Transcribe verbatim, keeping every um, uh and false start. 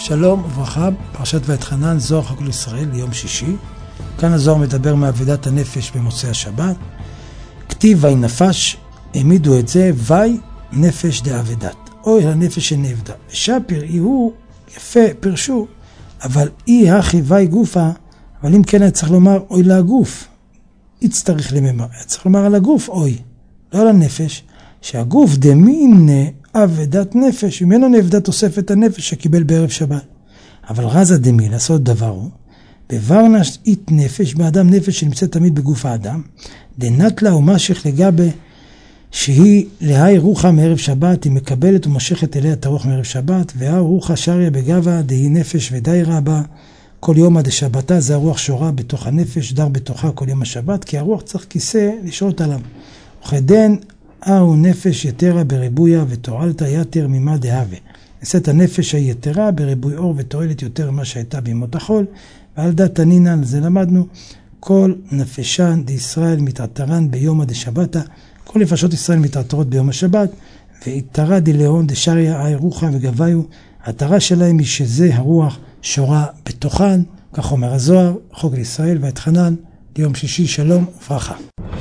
שלום וברכה, פרשת ואתחנן, זוהר חג לישראל, יום שישי. כאן הזוהר מדבר מאבדת הנפש במוצאי השבת. כתיב וי נפש, העמידו את זה, וי נפש דאבדת. אוי הנפש שנאבדה. שפר, אי הוא, יפה, פרשו, אבל אי הכי וי גופה, אבל אם כן היה צריך לומר אוי לגוף. יצטרך לממר, היה צריך לומר על הגוף אוי, לא על הנפש, שהגוף דמין אבדת נפש, ממנו נאבדה תוספת הנפש שקיבל בערב שבת. אבל רזה דמי, לעשות דבר הוא, בוורנש אית נפש, באדם נפש שנמצאת תמיד בגוף האדם, דנטלה ומשך לגבי, שהיא להי רוחה מערב שבת, היא מקבלת ומשכת אליה את הרוח מערב שבת, והא רוחה שריה בגבה, דהי נפש ודיירה בה, כל יום עד השבתה, זה הרוח שורה בתוך הנפש, דר בתוכה כל יום השבת, כי הרוח צריך כיסא לשרות עליו. וכדן, אהו נפש יתרה בריבויה ותועלת יתר ממה דהווה. נעשית הנפש היתרה בריבוי אור ותועלת יותר ממה שהייתה בימות החול, ועל דת תנינן, זה למדנו, כל נפשן דישראל מתעטרן ביום עד השבתה, כל נפשות ישראל מתעטרות ביום השבת, והתרה דילאון דשריה אי רוחה וגביו, התרה שלהם היא שזה הרוח שורה בתוכן, כך אומר הזוהר, חג לישראל ואתחנן, ליום שישי, שלום וברכה.